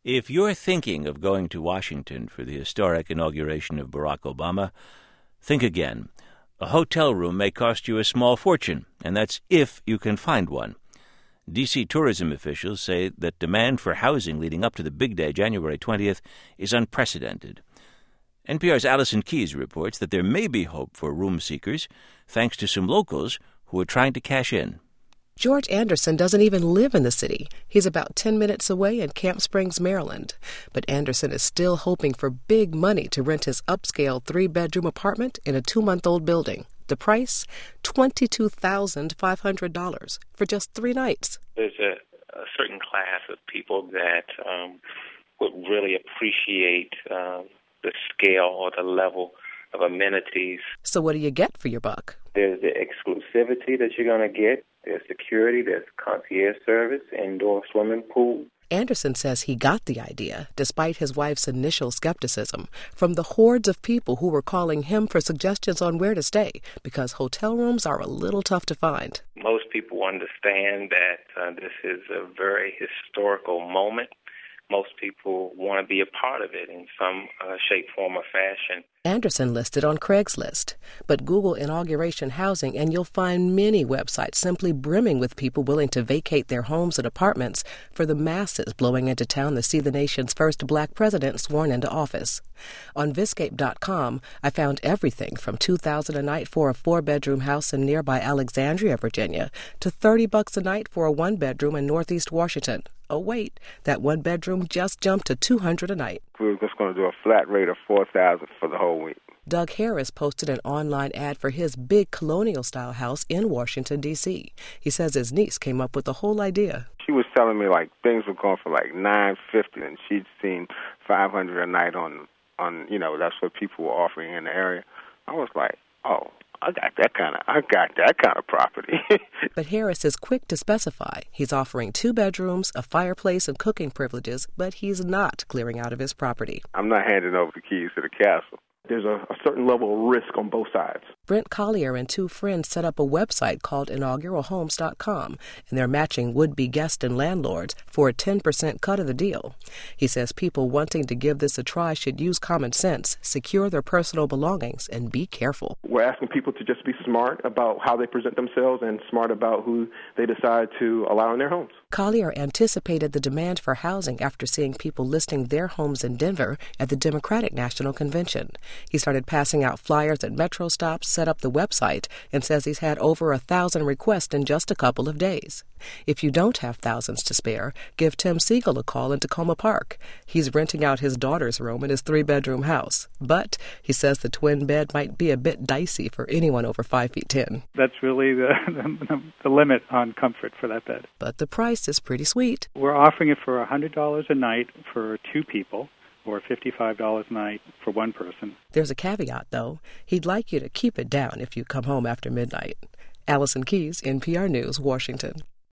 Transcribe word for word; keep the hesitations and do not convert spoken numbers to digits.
If you're thinking of going to Washington for the historic inauguration of Barack Obama, think again. A hotel room may cost you a small fortune, and that's if you can find one. D C tourism officials say that demand for housing leading up to the big day, January twentieth, is unprecedented. N P R's Allison Keyes reports that there may be hope for room seekers thanks to some locals who are trying to cash in. George Anderson doesn't even live in the city. He's about ten minutes away in Camp Springs, Maryland. But Anderson is still hoping for big money to rent his upscale three-bedroom apartment in a two-month-old building. The price, twenty-two thousand five hundred dollars for just three nights. There's a, a certain class of people that um, would really appreciate uh, the scale or the level of amenities. So what do you get for your buck? There's the exclusivity that you're going to get. There's security, there's concierge service, indoor swimming pool. Anderson says he got the idea, despite his wife's initial skepticism, from the hordes of people who were calling him for suggestions on where to stay, because hotel rooms are a little tough to find. Most people understand that uh, this is a very historical moment. Most people want to be a part of it in some uh, shape, form, or fashion. Anderson listed on Craigslist, but Google inauguration housing and you'll find many websites simply brimming with people willing to vacate their homes and apartments for the masses blowing into town to see the nation's first black president sworn into office. On Viscape dot com, I found everything from two thousand dollars a night for a four-bedroom house in nearby Alexandria, Virginia, to thirty bucks a night for a one-bedroom in Northeast Washington. Oh, wait, that one bedroom just jumped to two hundred dollars a night. We were just going to do a flat rate of four thousand dollars for the whole week. Doug Harris posted an online ad for his big colonial-style house in Washington, D C He says his niece came up with the whole idea. She was telling me, like, things were going for, like, nine fifty, and she'd seen five hundred dollars a night on, on, you know, that's what people were offering in the area. I was like, oh, I got that kind of, I got that kind of property. But Harris is quick to specify. He's offering two bedrooms, a fireplace, and cooking privileges, but he's not clearing out of his property. I'm not handing over the keys to the castle. There's a, a certain level of risk on both sides. Brent Collier and two friends set up a website called inaugural homes dot com, and they're matching would-be guests and landlords for a ten percent cut of the deal. He says people wanting to give this a try should use common sense, secure their personal belongings, and be careful. We're asking people to just be smart about how they present themselves and smart about who they decide to allow in their homes. Collier anticipated the demand for housing after seeing people listing their homes in Denver at the Democratic National Convention. He started passing out flyers at metro stops, set up the website, and says he's had over a thousand requests in just a couple of days. If you don't have thousands to spare, give Tim Siegel a call in Tacoma Park. He's renting out his daughter's room in his three-bedroom house. But he says the twin bed might be a bit dicey for anyone over five feet ten. That's really the, the, the limit on comfort for that bed. But the price is pretty sweet. We're offering it for one hundred dollars a night for two people, or fifty-five dollars a night for one person. There's a caveat, though. He'd like you to keep it down if you come home after midnight. Allison Keyes, N P R News, Washington.